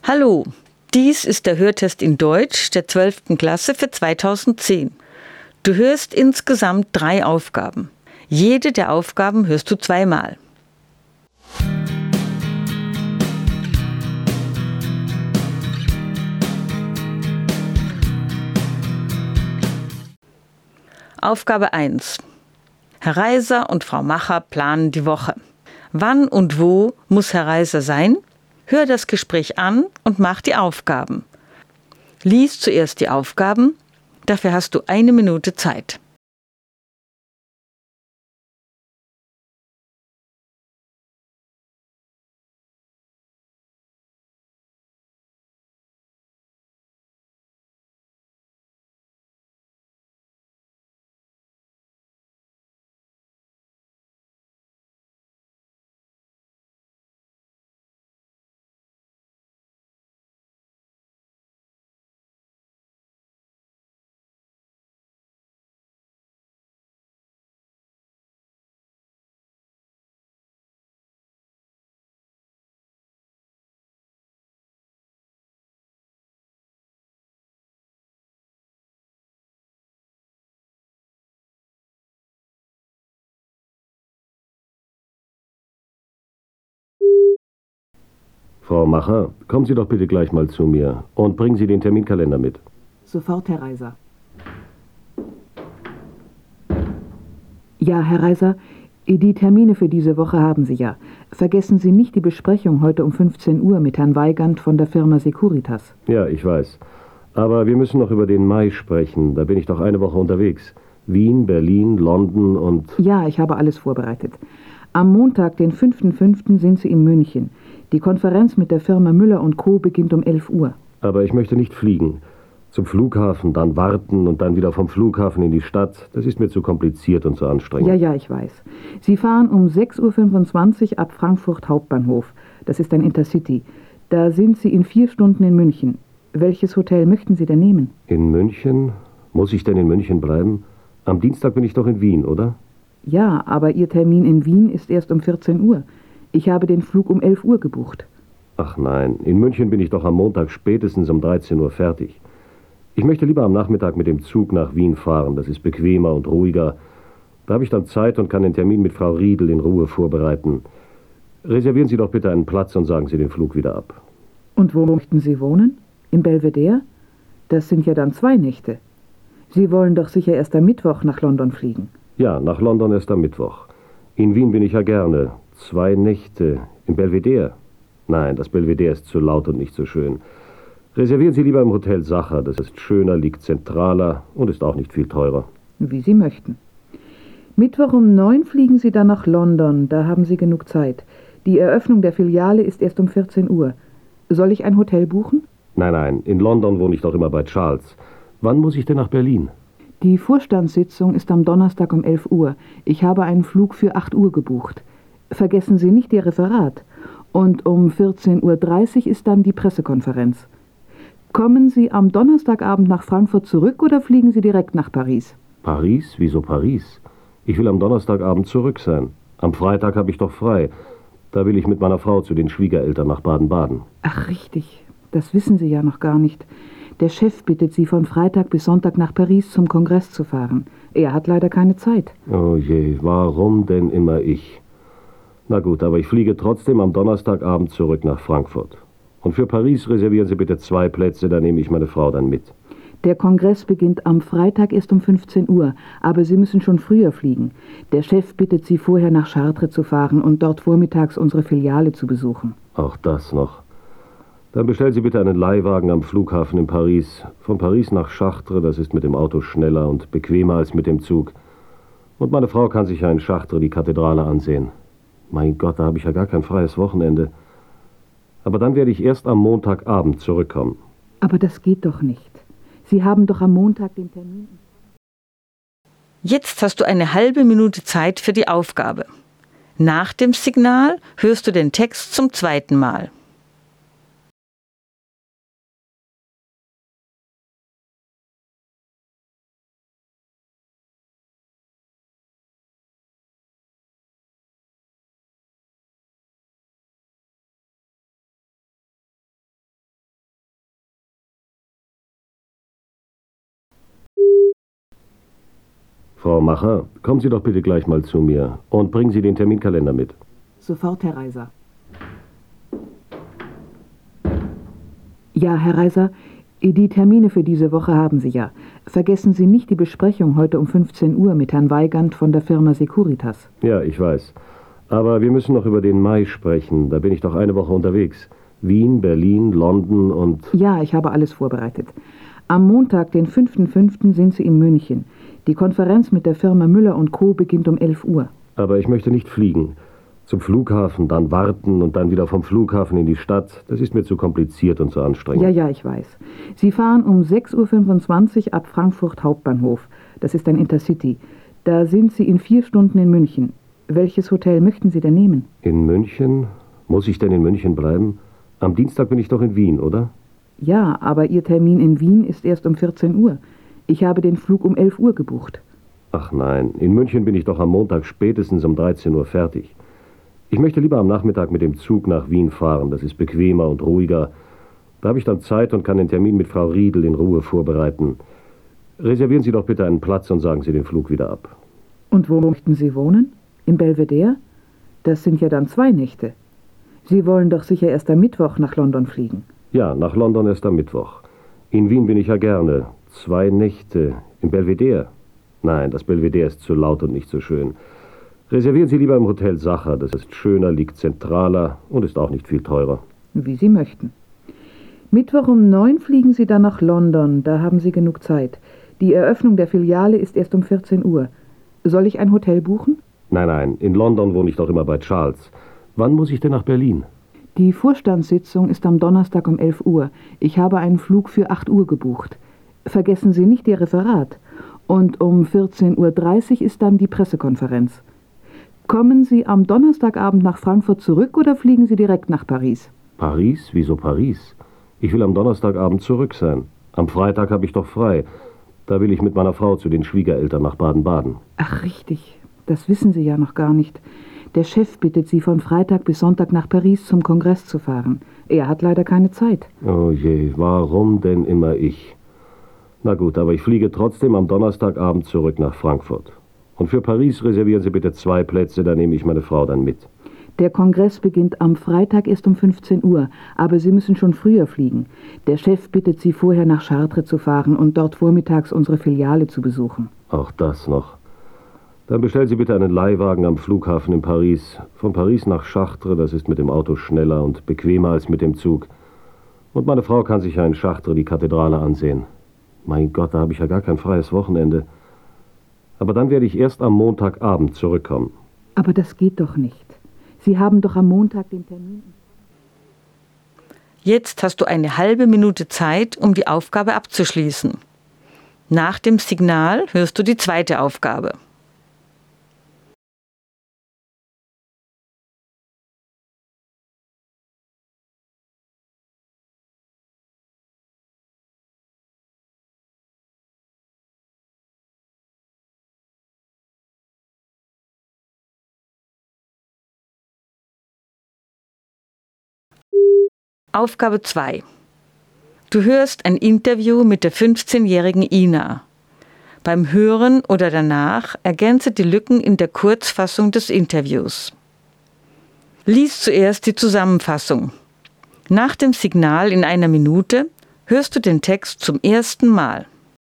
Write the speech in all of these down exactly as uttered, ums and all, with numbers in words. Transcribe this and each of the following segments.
Hallo, dies ist der Hörtest in Deutsch der zwölften Klasse für zweitausendzehn. Du hörst insgesamt drei Aufgaben. Jede der Aufgaben hörst du zweimal. Aufgabe eins. Herr Reiser und Frau Macher planen die Woche. Wann und wo muss Herr Reiser sein? Hör das Gespräch an und mach die Aufgaben. Lies zuerst die Aufgaben, dafür hast du eine Minute Zeit. Frau Macher, kommen Sie doch bitte gleich mal zu mir und bringen Sie den Terminkalender mit. Sofort, Herr Reiser. Ja, Herr Reiser, die Termine für diese Woche haben Sie ja. Vergessen Sie nicht die Besprechung heute um fünfzehn Uhr mit Herrn Weigand von der Firma Securitas. Ja, ich weiß. Aber wir müssen noch über den Mai sprechen. Da bin ich doch eine Woche unterwegs. Wien, Berlin, London und... Ja, ich habe alles vorbereitet. Am Montag, den fünften fünften sind Sie in München. Die Konferenz mit der Firma Müller und Co. beginnt um elf Uhr. Aber ich möchte nicht fliegen. Zum Flughafen, dann warten und dann wieder vom Flughafen in die Stadt. Das ist mir zu kompliziert und zu anstrengend. Ja, ja, ich weiß. Sie fahren um sechs Uhr fünfundzwanzig ab Frankfurt Hauptbahnhof. Das ist ein Intercity. Da sind Sie in vier Stunden in München. Welches Hotel möchten Sie denn nehmen? In München? Muss ich denn in München bleiben? Am Dienstag bin ich doch in Wien, oder? Ja, aber Ihr Termin in Wien ist erst um vierzehn Uhr. Ich habe den Flug um elf Uhr gebucht. Ach nein, in München bin ich doch am Montag spätestens um dreizehn Uhr fertig. Ich möchte lieber am Nachmittag mit dem Zug nach Wien fahren. Das ist bequemer und ruhiger. Da habe ich dann Zeit und kann den Termin mit Frau Riedel in Ruhe vorbereiten. Reservieren Sie doch bitte einen Platz und sagen Sie den Flug wieder ab. Und wo möchten Sie wohnen? Im Belvedere? Das sind ja dann zwei Nächte. Sie wollen doch sicher erst am Mittwoch nach London fliegen. Ja, nach London erst am Mittwoch. In Wien bin ich ja gerne. Zwei Nächte. Im Belvedere? Nein, das Belvedere ist zu laut und nicht so schön. Reservieren Sie lieber im Hotel Sacher. Das ist schöner, liegt zentraler und ist auch nicht viel teurer. Wie Sie möchten. Mittwoch um neun fliegen Sie dann nach London. Da haben Sie genug Zeit. Die Eröffnung der Filiale ist erst um vierzehn Uhr. Soll ich ein Hotel buchen? Nein, nein. In London wohne ich doch immer bei Charles. Wann muss ich denn nach Berlin? Die Vorstandssitzung ist am Donnerstag um elf Uhr. Ich habe einen Flug für acht Uhr gebucht. Vergessen Sie nicht Ihr Referat. Und um vierzehn Uhr dreißig ist dann die Pressekonferenz. Kommen Sie am Donnerstagabend nach Frankfurt zurück oder fliegen Sie direkt nach Paris? Paris? Wieso Paris? Ich will am Donnerstagabend zurück sein. Am Freitag habe ich doch frei. Da will ich mit meiner Frau zu den Schwiegereltern nach Baden-Baden. Ach, richtig. Das wissen Sie ja noch gar nicht. Der Chef bittet Sie, von Freitag bis Sonntag nach Paris zum Kongress zu fahren. Er hat leider keine Zeit. Oh je, warum denn immer ich? Na gut, aber ich fliege trotzdem am Donnerstagabend zurück nach Frankfurt. Und für Paris reservieren Sie bitte zwei Plätze, da nehme ich meine Frau dann mit. Der Kongress beginnt am Freitag erst um fünfzehn Uhr, aber Sie müssen schon früher fliegen. Der Chef bittet Sie, vorher nach Chartres zu fahren und dort vormittags unsere Filiale zu besuchen. Auch das noch. Dann bestellen Sie bitte einen Leihwagen am Flughafen in Paris. Von Paris nach Chartres, das ist mit dem Auto schneller und bequemer als mit dem Zug. Und meine Frau kann sich ja in Chartres die Kathedrale ansehen. Mein Gott, da habe ich ja gar kein freies Wochenende. Aber dann werde ich erst am Montagabend zurückkommen. Aber das geht doch nicht. Sie haben doch am Montag den Termin. Jetzt hast du eine halbe Minute Zeit für die Aufgabe. Nach dem Signal hörst du den Text zum zweiten Mal. Frau Macher, kommen Sie doch bitte gleich mal zu mir und bringen Sie den Terminkalender mit. Sofort, Herr Reiser. Ja, Herr Reiser, die Termine für diese Woche haben Sie ja. Vergessen Sie nicht die Besprechung heute um fünfzehn Uhr mit Herrn Weigand von der Firma Securitas. Ja, ich weiß. Aber wir müssen noch über den Mai sprechen. Da bin ich doch eine Woche unterwegs. Wien, Berlin, London und... Ja, ich habe alles vorbereitet. Am Montag, den fünften fünften sind Sie in München. Die Konferenz mit der Firma Müller und Co. beginnt um elf Uhr. Aber ich möchte nicht fliegen. Zum Flughafen, dann warten und dann wieder vom Flughafen in die Stadt. Das ist mir zu kompliziert und zu anstrengend. Ja, ja, ich weiß. Sie fahren um sechs Uhr fünfundzwanzig ab Frankfurt Hauptbahnhof. Das ist ein Intercity. Da sind Sie in vier Stunden in München. Welches Hotel möchten Sie denn nehmen? In München? Muss ich denn in München bleiben? Am Dienstag bin ich doch in Wien, oder? Ja, aber Ihr Termin in Wien ist erst um vierzehn Uhr. Ich habe den Flug um elf Uhr gebucht. Ach nein, in München bin ich doch am Montag spätestens um dreizehn Uhr fertig. Ich möchte lieber am Nachmittag mit dem Zug nach Wien fahren. Das ist bequemer und ruhiger. Da habe ich dann Zeit und kann den Termin mit Frau Riedel in Ruhe vorbereiten. Reservieren Sie doch bitte einen Platz und sagen Sie den Flug wieder ab. Und wo möchten Sie wohnen? Im Belvedere? Das sind ja dann zwei Nächte. Sie wollen doch sicher erst am Mittwoch nach London fliegen. Ja, nach London erst am Mittwoch. In Wien bin ich ja gerne. Zwei Nächte. Im Belvedere? Nein, das Belvedere ist zu laut und nicht so schön. Reservieren Sie lieber im Hotel Sacher. Das ist schöner, liegt zentraler und ist auch nicht viel teurer. Wie Sie möchten. Mittwoch um neun fliegen Sie dann nach London. Da haben Sie genug Zeit. Die Eröffnung der Filiale ist erst um vierzehn Uhr. Soll ich ein Hotel buchen? Nein, nein. In London wohne ich doch immer bei Charles. Wann muss ich denn nach Berlin? Die Vorstandssitzung ist am Donnerstag um elf Uhr. Ich habe einen Flug für acht Uhr gebucht. Vergessen Sie nicht Ihr Referat. Und um vierzehn Uhr dreißig ist dann die Pressekonferenz. Kommen Sie am Donnerstagabend nach Frankfurt zurück oder fliegen Sie direkt nach Paris? Paris? Wieso Paris? Ich will am Donnerstagabend zurück sein. Am Freitag habe ich doch frei. Da will ich mit meiner Frau zu den Schwiegereltern nach Baden-Baden. Ach, richtig. Das wissen Sie ja noch gar nicht. Der Chef bittet Sie, von Freitag bis Sonntag nach Paris zum Kongress zu fahren. Er hat leider keine Zeit. Oh je, warum denn immer ich? Na gut, aber ich fliege trotzdem am Donnerstagabend zurück nach Frankfurt. Und für Paris reservieren Sie bitte zwei Plätze, da nehme ich meine Frau dann mit. Der Kongress beginnt am Freitag erst um fünfzehn Uhr, aber Sie müssen schon früher fliegen. Der Chef bittet Sie, vorher nach Chartres zu fahren und dort vormittags unsere Filiale zu besuchen. Auch das noch. Dann bestellen Sie bitte einen Leihwagen am Flughafen in Paris. Von Paris nach Chartres, das ist mit dem Auto schneller und bequemer als mit dem Zug. Und meine Frau kann sich ja in Chartres die Kathedrale ansehen. Mein Gott, da habe ich ja gar kein freies Wochenende. Aber dann werde ich erst am Montagabend zurückkommen. Aber das geht doch nicht. Sie haben doch am Montag den Termin. Jetzt hast du eine halbe Minute Zeit, um die Aufgabe abzuschließen. Nach dem Signal hörst du die zweite Aufgabe. Aufgabe zwei. Du hörst ein Interview mit der fünfzehnjährigen Ina. Beim Hören oder danach ergänze die Lücken in der Kurzfassung des Interviews. Lies zuerst die Zusammenfassung. Nach dem Signal in einer Minute hörst du den Text zum ersten Mal.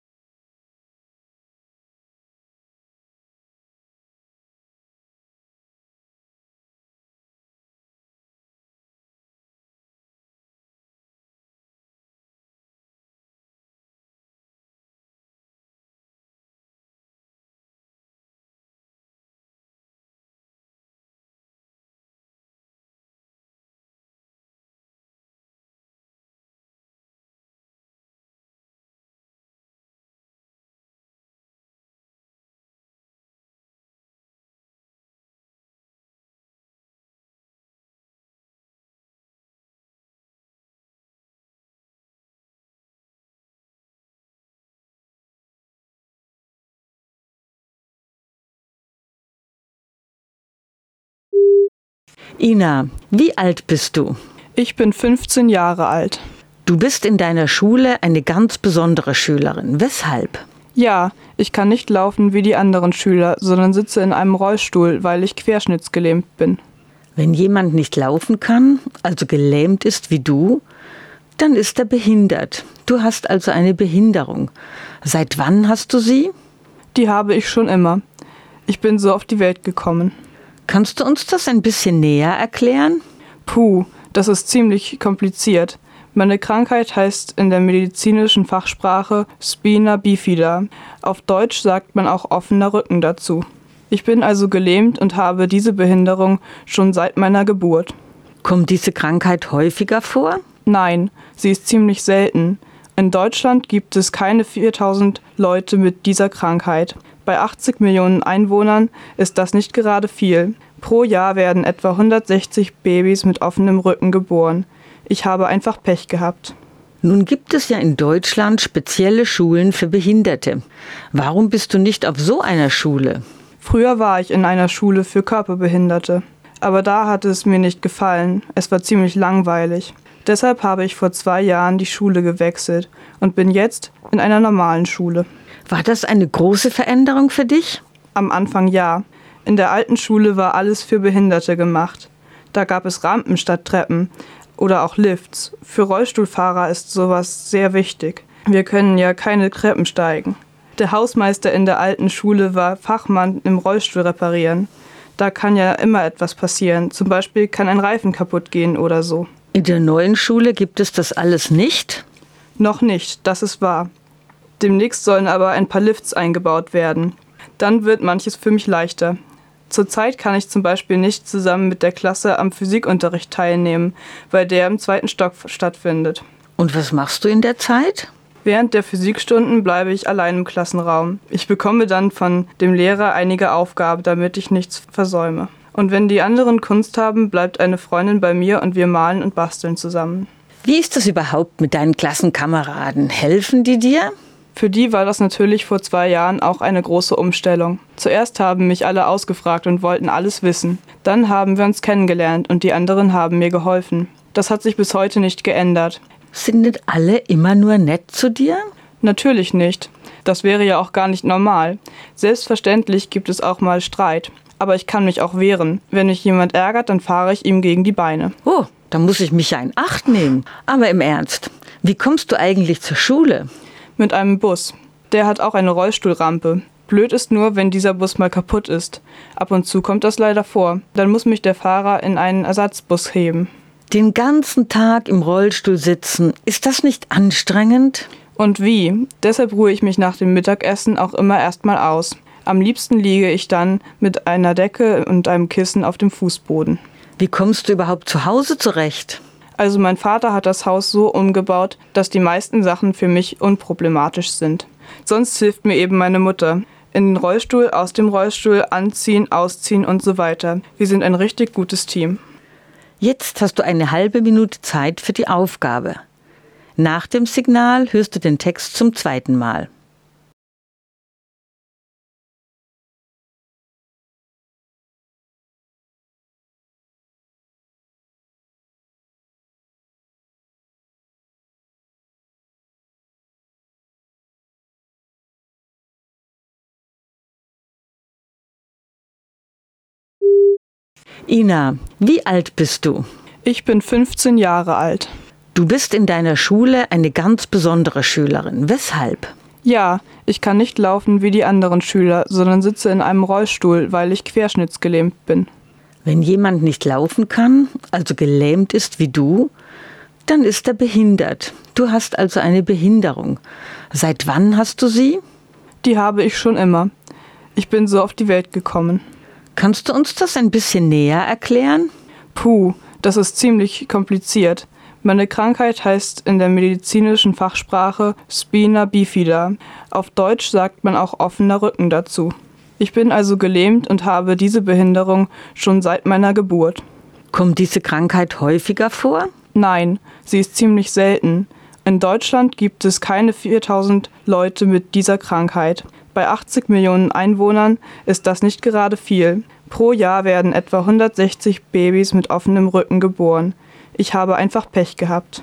Ina, wie alt bist du? Ich bin fünfzehn Jahre alt. Du bist in deiner Schule eine ganz besondere Schülerin. Weshalb? Ja, ich kann nicht laufen wie die anderen Schüler, sondern sitze in einem Rollstuhl, weil ich querschnittsgelähmt bin. Wenn jemand nicht laufen kann, also gelähmt ist wie du, dann ist er behindert. Du hast also eine Behinderung. Seit wann hast du sie? Die habe ich schon immer. Ich bin so auf die Welt gekommen. Kannst du uns das ein bisschen näher erklären? Puh, das ist ziemlich kompliziert. Meine Krankheit heißt in der medizinischen Fachsprache Spina bifida. Auf Deutsch sagt man auch offener Rücken dazu. Ich bin also gelähmt und habe diese Behinderung schon seit meiner Geburt. Kommt diese Krankheit häufiger vor? Nein, sie ist ziemlich selten. In Deutschland gibt es keine viertausend Leute mit dieser Krankheit. Bei achtzig Millionen Einwohnern ist das nicht gerade viel. Pro Jahr werden etwa hundertsechzig Babys mit offenem Rücken geboren. Ich habe einfach Pech gehabt. Nun gibt es ja in Deutschland spezielle Schulen für Behinderte. Warum bist du nicht auf so einer Schule? Früher war ich in einer Schule für Körperbehinderte. Aber da hat es mir nicht gefallen. Es war ziemlich langweilig. Deshalb habe ich vor zwei Jahren die Schule gewechselt und bin jetzt in einer normalen Schule. War das eine große Veränderung für dich? Am Anfang ja. In der alten Schule war alles für Behinderte gemacht. Da gab es Rampen statt Treppen oder auch Lifts. Für Rollstuhlfahrer ist sowas sehr wichtig. Wir können ja keine Treppen steigen. Der Hausmeister in der alten Schule war Fachmann im Rollstuhl reparieren. Da kann ja immer etwas passieren. Zum Beispiel kann ein Reifen kaputt gehen oder so. In der neuen Schule gibt es das alles nicht? Noch nicht, das ist wahr. Demnächst sollen aber ein paar Lifts eingebaut werden. Dann wird manches für mich leichter. Zurzeit kann ich zum Beispiel nicht zusammen mit der Klasse am Physikunterricht teilnehmen, weil der im zweiten Stock stattfindet. Und was machst du in der Zeit? Während der Physikstunden bleibe ich allein im Klassenraum. Ich bekomme dann von dem Lehrer einige Aufgaben, damit ich nichts versäume. Und wenn die anderen Kunst haben, bleibt eine Freundin bei mir und wir malen und basteln zusammen. Wie ist das überhaupt mit deinen Klassenkameraden? Helfen die dir? Für die war das natürlich vor zwei Jahren auch eine große Umstellung. Zuerst haben mich alle ausgefragt und wollten alles wissen. Dann haben wir uns kennengelernt und die anderen haben mir geholfen. Das hat sich bis heute nicht geändert. Sind nicht alle immer nur nett zu dir? Natürlich nicht. Das wäre ja auch gar nicht normal. Selbstverständlich gibt es auch mal Streit. Aber ich kann mich auch wehren. Wenn mich jemand ärgert, dann fahre ich ihm gegen die Beine. Oh, da muss ich mich ja in Acht nehmen. Aber im Ernst, wie kommst du eigentlich zur Schule? Mit einem Bus. Der hat auch eine Rollstuhlrampe. Blöd ist nur, wenn dieser Bus mal kaputt ist. Ab und zu kommt das leider vor. Dann muss mich der Fahrer in einen Ersatzbus heben. Den ganzen Tag im Rollstuhl sitzen, ist das nicht anstrengend? Und wie? Deshalb ruhe ich mich nach dem Mittagessen auch immer erstmal aus. Am liebsten liege ich dann mit einer Decke und einem Kissen auf dem Fußboden. Wie kommst du überhaupt zu Hause zurecht? Also mein Vater hat das Haus so umgebaut, dass die meisten Sachen für mich unproblematisch sind. Sonst hilft mir eben meine Mutter. In den Rollstuhl, aus dem Rollstuhl, anziehen, ausziehen und so weiter. Wir sind ein richtig gutes Team. Jetzt hast du eine halbe Minute Zeit für die Aufgabe. Nach dem Signal hörst du den Text zum zweiten Mal. Ina, wie alt bist du? Ich bin fünfzehn Jahre alt. Du bist in deiner Schule eine ganz besondere Schülerin. Weshalb? Ja, ich kann nicht laufen wie die anderen Schüler, sondern sitze in einem Rollstuhl, weil ich querschnittsgelähmt bin. Wenn jemand nicht laufen kann, also gelähmt ist wie du, dann ist er behindert. Du hast also eine Behinderung. Seit wann hast du sie? Die habe ich schon immer. Ich bin so auf die Welt gekommen. Kannst du uns das ein bisschen näher erklären? Puh, das ist ziemlich kompliziert. Meine Krankheit heißt in der medizinischen Fachsprache Spina bifida. Auf Deutsch sagt man auch offener Rücken dazu. Ich bin also gelähmt und habe diese Behinderung schon seit meiner Geburt. Kommt diese Krankheit häufiger vor? Nein, sie ist ziemlich selten. In Deutschland gibt es keine viertausend Leute mit dieser Krankheit. Bei achtzig Millionen Einwohnern ist das nicht gerade viel. Pro Jahr werden etwa hundertsechzig Babys mit offenem Rücken geboren. Ich habe einfach Pech gehabt.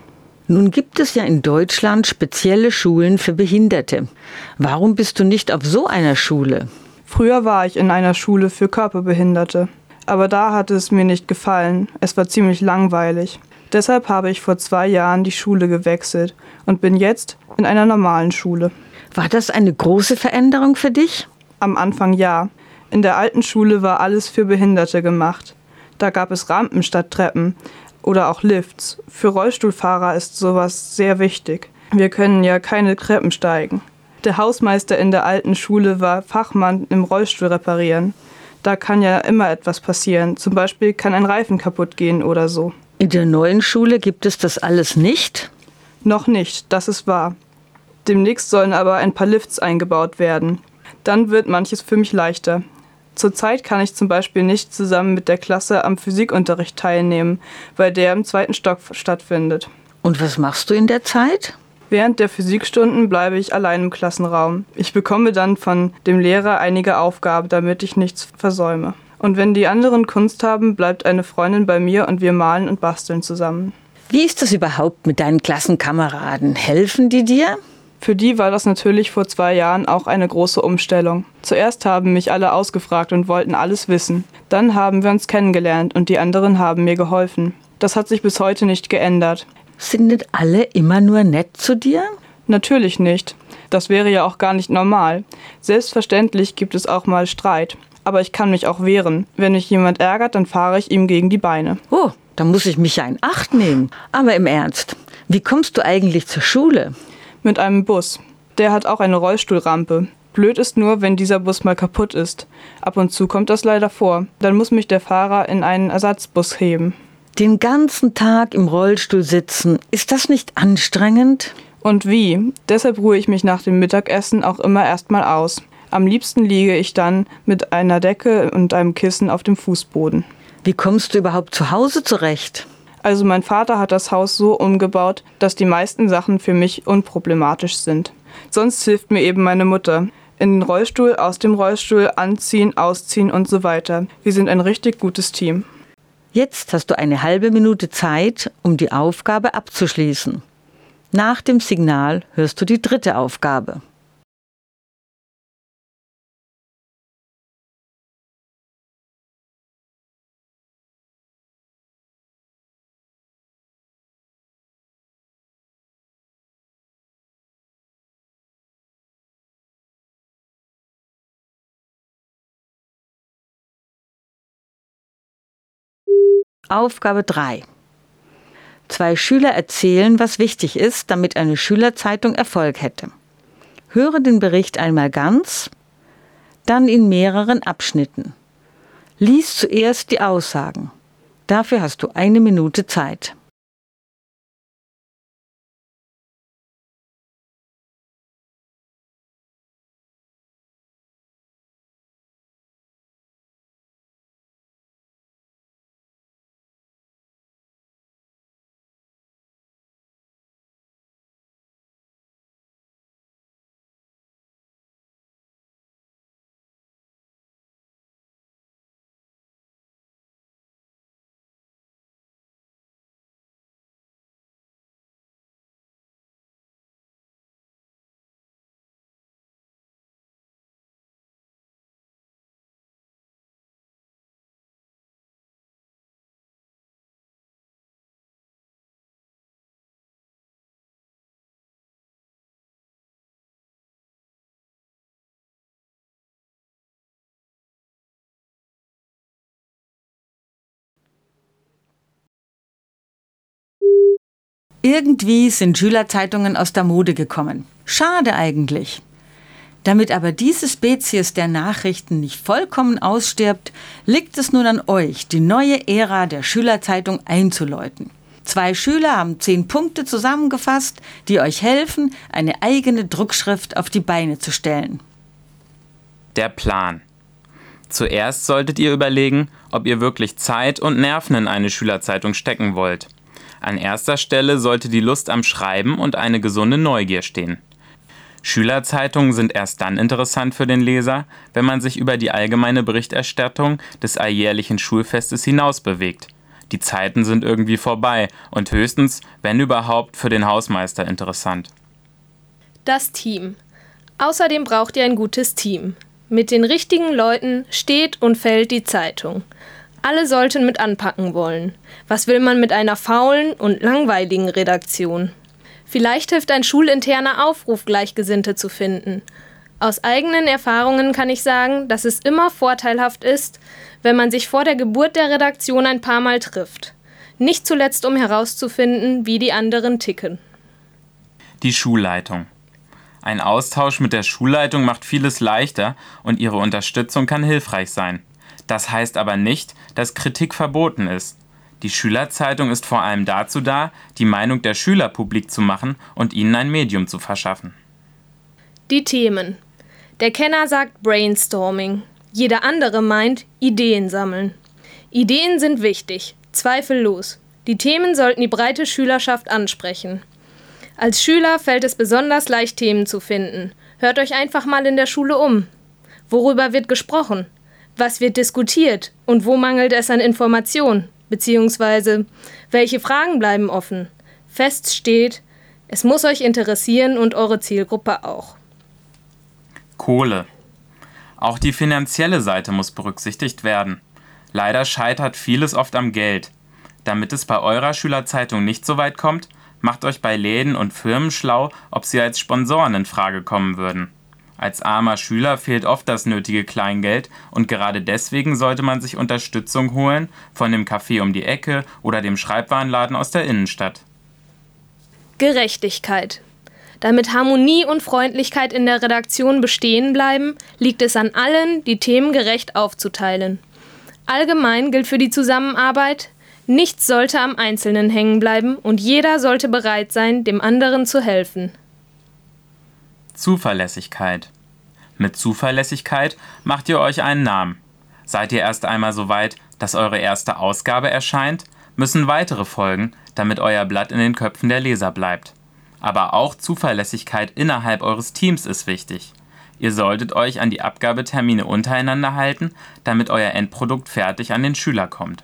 Nun gibt es ja in Deutschland spezielle Schulen für Behinderte. Warum bist du nicht auf so einer Schule? Früher war ich in einer Schule für Körperbehinderte. Aber da hatte es mir nicht gefallen. Es war ziemlich langweilig. Deshalb habe ich vor zwei Jahren die Schule gewechselt und bin jetzt in einer normalen Schule. War das eine große Veränderung für dich? Am Anfang ja. In der alten Schule war alles für Behinderte gemacht. Da gab es Rampen statt Treppen oder auch Lifts. Für Rollstuhlfahrer ist sowas sehr wichtig. Wir können ja keine Treppen steigen. Der Hausmeister in der alten Schule war Fachmann im Rollstuhl reparieren. Da kann ja immer etwas passieren. Zum Beispiel kann ein Reifen kaputt gehen oder so. In der neuen Schule gibt es das alles nicht? Noch nicht, das ist wahr. Demnächst sollen aber ein paar Lifts eingebaut werden. Dann wird manches für mich leichter. Zurzeit kann ich zum Beispiel nicht zusammen mit der Klasse am Physikunterricht teilnehmen, weil der im zweiten Stock stattfindet. Und was machst du in der Zeit? Während der Physikstunden bleibe ich allein im Klassenraum. Ich bekomme dann von dem Lehrer einige Aufgaben, damit ich nichts versäume. Und wenn die anderen Kunst haben, bleibt eine Freundin bei mir und wir malen und basteln zusammen. Wie ist das überhaupt mit deinen Klassenkameraden? Helfen die dir? Für die war das natürlich vor zwei Jahren auch eine große Umstellung. Zuerst haben mich alle ausgefragt und wollten alles wissen. Dann haben wir uns kennengelernt und die anderen haben mir geholfen. Das hat sich bis heute nicht geändert. Sind nicht alle immer nur nett zu dir? Natürlich nicht. Das wäre ja auch gar nicht normal. Selbstverständlich gibt es auch mal Streit. Aber ich kann mich auch wehren. Wenn mich jemand ärgert, dann fahre ich ihm gegen die Beine. Oh, da muss ich mich ja in Acht nehmen. Aber im Ernst, wie kommst du eigentlich zur Schule? Mit einem Bus. Der hat auch eine Rollstuhlrampe. Blöd ist nur, wenn dieser Bus mal kaputt ist. Ab und zu kommt das leider vor. Dann muss mich der Fahrer in einen Ersatzbus heben. Den ganzen Tag im Rollstuhl sitzen, ist das nicht anstrengend? Und wie? Deshalb ruhe ich mich nach dem Mittagessen auch immer erstmal aus. Am liebsten liege ich dann mit einer Decke und einem Kissen auf dem Fußboden. Wie kommst du überhaupt zu Hause zurecht? Also mein Vater hat das Haus so umgebaut, dass die meisten Sachen für mich unproblematisch sind. Sonst hilft mir eben meine Mutter. In den Rollstuhl, aus dem Rollstuhl, anziehen, ausziehen und so weiter. Wir sind ein richtig gutes Team. Jetzt hast du eine halbe Minute Zeit, um die Aufgabe abzuschließen. Nach dem Signal hörst du die dritte Aufgabe. Aufgabe drei. Zwei Schüler erzählen, was wichtig ist, damit eine Schülerzeitung Erfolg hätte. Höre den Bericht einmal ganz, dann in mehreren Abschnitten. Lies zuerst die Aussagen. Dafür hast du eine Minute Zeit. Irgendwie sind Schülerzeitungen aus der Mode gekommen. Schade eigentlich. Damit aber diese Spezies der Nachrichten nicht vollkommen ausstirbt, liegt es nun an euch, die neue Ära der Schülerzeitung einzuläuten. Zwei Schüler haben zehn Punkte zusammengefasst, die euch helfen, eine eigene Druckschrift auf die Beine zu stellen. Der Plan. Zuerst solltet ihr überlegen, ob ihr wirklich Zeit und Nerven in eine Schülerzeitung stecken wollt. An erster Stelle sollte die Lust am Schreiben und eine gesunde Neugier stehen. Schülerzeitungen sind erst dann interessant für den Leser, wenn man sich über die allgemeine Berichterstattung des alljährlichen Schulfestes hinaus bewegt. Die Zeiten sind irgendwie vorbei und höchstens, wenn überhaupt, für den Hausmeister interessant. Das Team. Außerdem braucht ihr ein gutes Team. Mit den richtigen Leuten steht und fällt die Zeitung. Alle sollten mit anpacken wollen. Was will man mit einer faulen und langweiligen Redaktion? Vielleicht hilft ein schulinterner Aufruf, Gleichgesinnte zu finden. Aus eigenen Erfahrungen kann ich sagen, dass es immer vorteilhaft ist, wenn man sich vor der Geburt der Redaktion ein paar Mal trifft. Nicht zuletzt, um herauszufinden, wie die anderen ticken. Die Schulleitung. Ein Austausch mit der Schulleitung macht vieles leichter und ihre Unterstützung kann hilfreich sein. Das heißt aber nicht, dass Kritik verboten ist. Die Schülerzeitung ist vor allem dazu da, die Meinung der Schüler publik zu machen und ihnen ein Medium zu verschaffen. Die Themen. Der Kenner sagt Brainstorming. Jeder andere meint Ideen sammeln. Ideen sind wichtig, zweifellos. Die Themen sollten die breite Schülerschaft ansprechen. Als Schüler fällt es besonders leicht, Themen zu finden. Hört euch einfach mal in der Schule um. Worüber wird gesprochen? Was wird diskutiert? Und wo mangelt es an Information? Beziehungsweise, welche Fragen bleiben offen? Fest steht, es muss euch interessieren und eure Zielgruppe auch. Kohle. Auch die finanzielle Seite muss berücksichtigt werden. Leider scheitert vieles oft am Geld. Damit es bei eurer Schülerzeitung nicht so weit kommt, macht euch bei Läden und Firmen schlau, ob sie als Sponsoren in Frage kommen würden. Als armer Schüler fehlt oft das nötige Kleingeld und gerade deswegen sollte man sich Unterstützung holen von dem Café um die Ecke oder dem Schreibwarenladen aus der Innenstadt. Gerechtigkeit. Damit Harmonie und Freundlichkeit in der Redaktion bestehen bleiben, liegt es an allen, die Themen gerecht aufzuteilen. Allgemein gilt für die Zusammenarbeit, nichts sollte am Einzelnen hängen bleiben und jeder sollte bereit sein, dem anderen zu helfen. Zuverlässigkeit. Mit Zuverlässigkeit macht ihr euch einen Namen. Seid ihr erst einmal so weit, dass eure erste Ausgabe erscheint, müssen weitere folgen, damit euer Blatt in den Köpfen der Leser bleibt. Aber auch Zuverlässigkeit innerhalb eures Teams ist wichtig. Ihr solltet euch an die Abgabetermine untereinander halten, damit euer Endprodukt fertig an den Schüler kommt.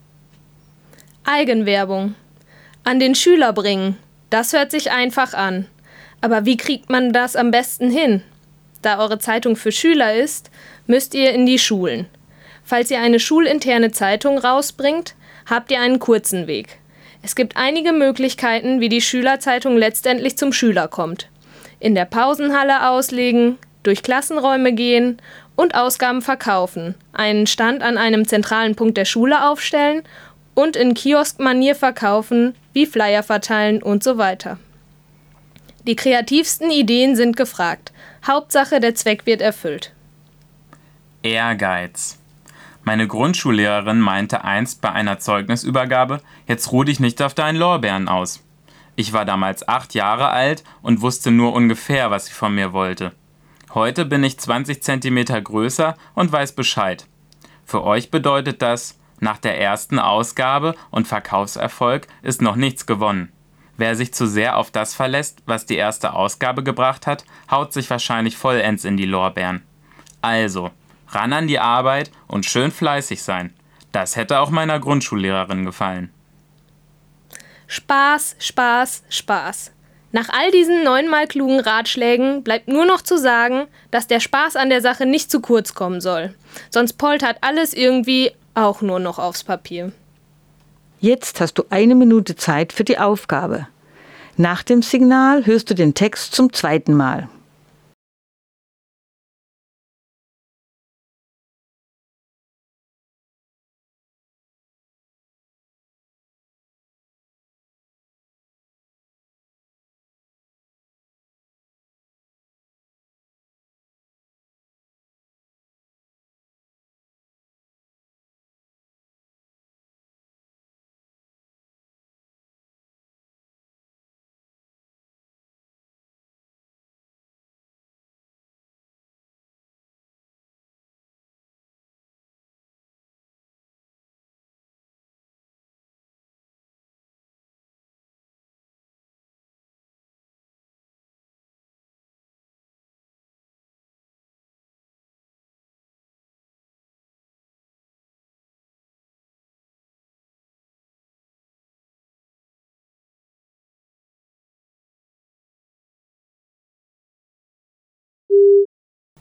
Eigenwerbung. An den Schüler bringen. Das hört sich einfach an. Aber wie kriegt man das am besten hin? Da eure Zeitung für Schüler ist, müsst ihr in die Schulen. Falls ihr eine schulinterne Zeitung rausbringt, habt ihr einen kurzen Weg. Es gibt einige Möglichkeiten, wie die Schülerzeitung letztendlich zum Schüler kommt. In der Pausenhalle auslegen, durch Klassenräume gehen und Ausgaben verkaufen, einen Stand an einem zentralen Punkt der Schule aufstellen und in Kioskmanier verkaufen, wie Flyer verteilen und so weiter. Die kreativsten Ideen sind gefragt. Hauptsache, der Zweck wird erfüllt. Ehrgeiz. Meine Grundschullehrerin meinte einst bei einer Zeugnisübergabe, jetzt ruh dich nicht auf deinen Lorbeeren aus. Ich war damals acht Jahre alt und wusste nur ungefähr, was sie von mir wollte. Heute bin ich zwanzig Zentimeter größer und weiß Bescheid. Für euch bedeutet das, nach der ersten Ausgabe und Verkaufserfolg ist noch nichts gewonnen. Wer sich zu sehr auf das verlässt, was die erste Ausgabe gebracht hat, haut sich wahrscheinlich vollends in die Lorbeeren. Also, ran an die Arbeit und schön fleißig sein. Das hätte auch meiner Grundschullehrerin gefallen. Spaß, Spaß, Spaß. Nach all diesen neunmal klugen Ratschlägen bleibt nur noch zu sagen, dass der Spaß an der Sache nicht zu kurz kommen soll. Sonst poltert alles irgendwie auch nur noch aufs Papier. Jetzt hast du eine Minute Zeit für die Aufgabe. Nach dem Signal hörst du den Text zum zweiten Mal.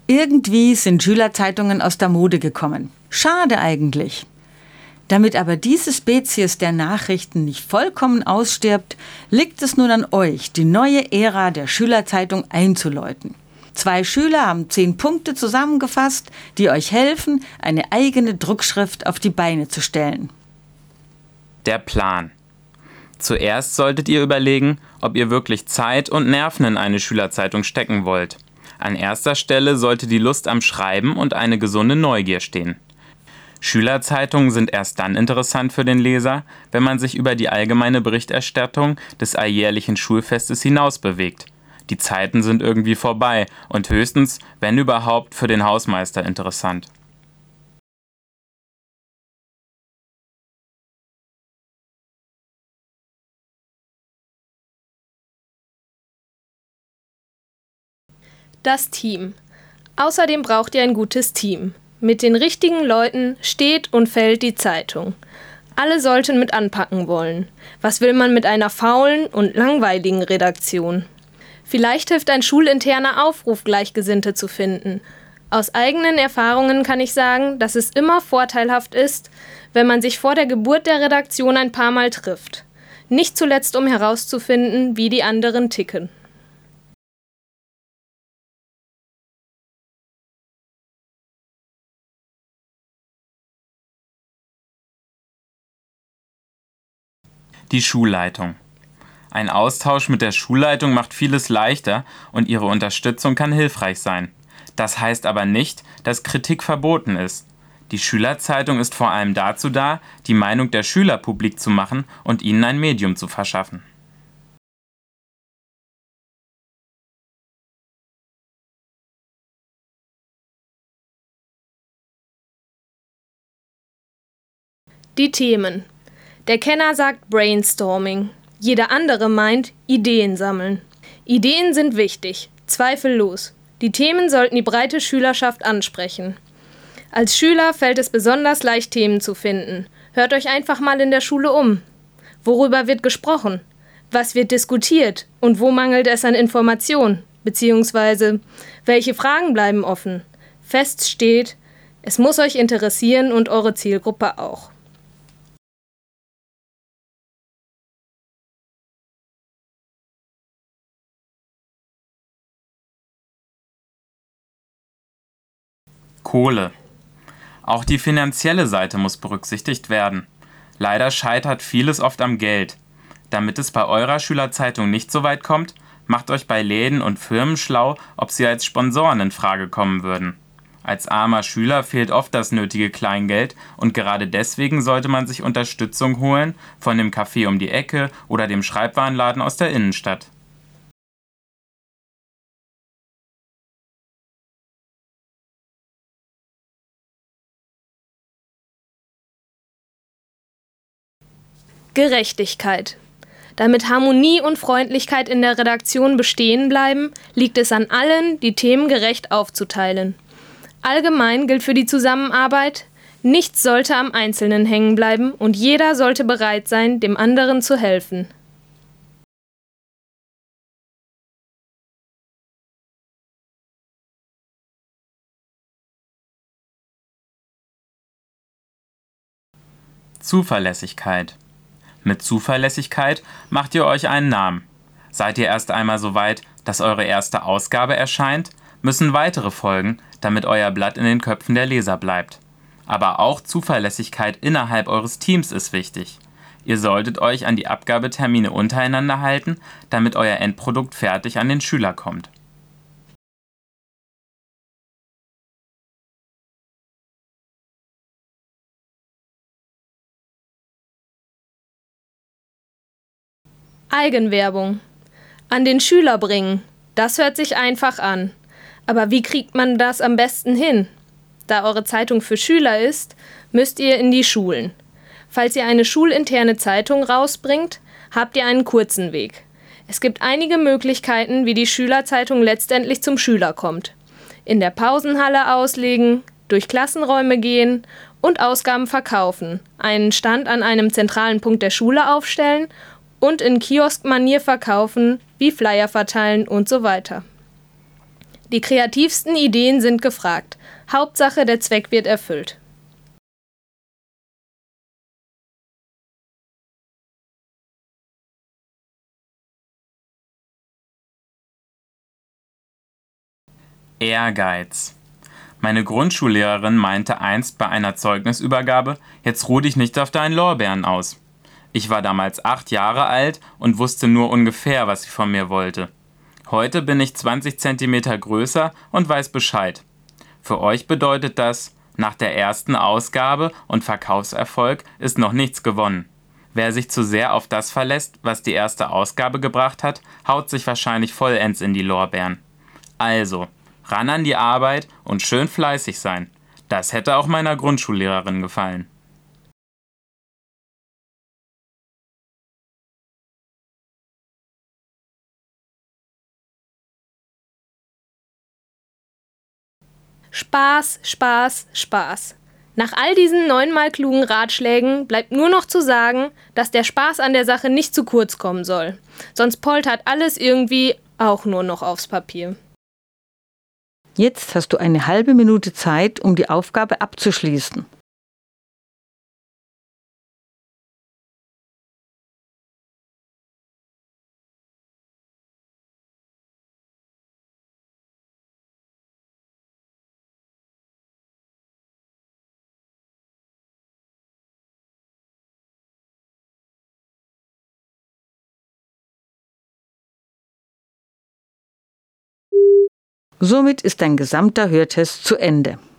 Irgendwie sind Schülerzeitungen aus der Mode gekommen. Schade eigentlich. Damit aber diese Spezies der Nachrichten nicht vollkommen ausstirbt, liegt es nun an euch, die neue Ära der Schülerzeitung einzuläuten. Zwei Schüler haben zehn Punkte zusammengefasst, die euch helfen, eine eigene Druckschrift auf die Beine zu stellen. Der Plan. Zuerst solltet ihr überlegen, ob ihr wirklich Zeit und Nerven in eine Schülerzeitung stecken wollt. An erster Stelle sollte die Lust am Schreiben und eine gesunde Neugier stehen. Schülerzeitungen sind erst dann interessant für den Leser, wenn man sich über die allgemeine Berichterstattung des alljährlichen Schulfestes hinaus bewegt. Die Zeiten sind irgendwie vorbei und höchstens, wenn überhaupt, für den Hausmeister interessant. Das Team. Außerdem braucht ihr ein gutes Team. Mit den richtigen Leuten steht und fällt die Zeitung. Alle sollten mit anpacken wollen. Was will man mit einer faulen und langweiligen Redaktion? Vielleicht hilft ein schulinterner Aufruf, Gleichgesinnte zu finden. Aus eigenen Erfahrungen kann ich sagen, dass es immer vorteilhaft ist, wenn man sich vor der Geburt der Redaktion ein paar Mal trifft. Nicht zuletzt, um herauszufinden, wie die anderen ticken. Die Schulleitung. Ein Austausch mit der Schulleitung macht vieles leichter und ihre Unterstützung kann hilfreich sein. Das heißt aber nicht, dass Kritik verboten ist. Die Schülerzeitung ist vor allem dazu da, die Meinung der Schüler publik zu machen und ihnen ein Medium zu verschaffen. Die Themen. Der Kenner sagt Brainstorming. Jeder andere meint Ideen sammeln. Ideen sind wichtig, zweifellos. Die Themen sollten die breite Schülerschaft ansprechen. Als Schüler fällt es besonders leicht, Themen zu finden. Hört euch einfach mal in der Schule um. Worüber wird gesprochen? Was wird diskutiert? Und wo mangelt es an Information? Beziehungsweise, welche Fragen bleiben offen? Fest steht, es muss euch interessieren und eure Zielgruppe auch. Kohle. Auch die finanzielle Seite muss berücksichtigt werden. Leider scheitert vieles oft am Geld. Damit es bei eurer Schülerzeitung nicht so weit kommt, macht euch bei Läden und Firmen schlau, ob sie als Sponsoren in Frage kommen würden. Als armer Schüler fehlt oft das nötige Kleingeld und gerade deswegen sollte man sich Unterstützung holen von dem Café um die Ecke oder dem Schreibwarenladen aus der Innenstadt. Gerechtigkeit. Damit Harmonie und Freundlichkeit in der Redaktion bestehen bleiben, liegt es an allen, die Themen gerecht aufzuteilen. Allgemein gilt für die Zusammenarbeit, nichts sollte am Einzelnen hängen bleiben und jeder sollte bereit sein, dem anderen zu helfen. Zuverlässigkeit. Mit Zuverlässigkeit macht ihr euch einen Namen. Seid ihr erst einmal so weit, dass eure erste Ausgabe erscheint, müssen weitere folgen, damit euer Blatt in den Köpfen der Leser bleibt. Aber auch Zuverlässigkeit innerhalb eures Teams ist wichtig. Ihr solltet euch an die Abgabetermine untereinander halten, damit euer Endprodukt fertig an den Schüler kommt. Eigenwerbung. An den Schüler bringen. Das hört sich einfach an. Aber wie kriegt man das am besten hin? Da eure Zeitung für Schüler ist, müsst ihr in die Schulen. Falls ihr eine schulinterne Zeitung rausbringt, habt ihr einen kurzen Weg. Es gibt einige Möglichkeiten, wie die Schülerzeitung letztendlich zum Schüler kommt. In der Pausenhalle auslegen, durch Klassenräume gehen und Ausgaben verkaufen, einen Stand an einem zentralen Punkt der Schule aufstellen und in Kioskmanier verkaufen, wie Flyer verteilen und so weiter. Die kreativsten Ideen sind gefragt. Hauptsache, der Zweck wird erfüllt. Ehrgeiz. Meine Grundschullehrerin meinte einst bei einer Zeugnisübergabe, jetzt ruh dich nicht auf deinen Lorbeeren aus. Ich war damals acht Jahre alt und wusste nur ungefähr, was sie von mir wollte. Heute bin ich zwanzig Zentimeter größer und weiß Bescheid. Für euch bedeutet das, nach der ersten Ausgabe und Verkaufserfolg ist noch nichts gewonnen. Wer sich zu sehr auf das verlässt, was die erste Ausgabe gebracht hat, haut sich wahrscheinlich vollends in die Lorbeeren. Also, ran an die Arbeit und schön fleißig sein. Das hätte auch meiner Grundschullehrerin gefallen. Spaß, Spaß, Spaß. Nach all diesen neunmal klugen Ratschlägen bleibt nur noch zu sagen, dass der Spaß an der Sache nicht zu kurz kommen soll. Sonst poltert alles irgendwie auch nur noch aufs Papier. Jetzt hast du eine halbe Minute Zeit, um die Aufgabe abzuschließen. Somit ist dein gesamter Hörtest zu Ende.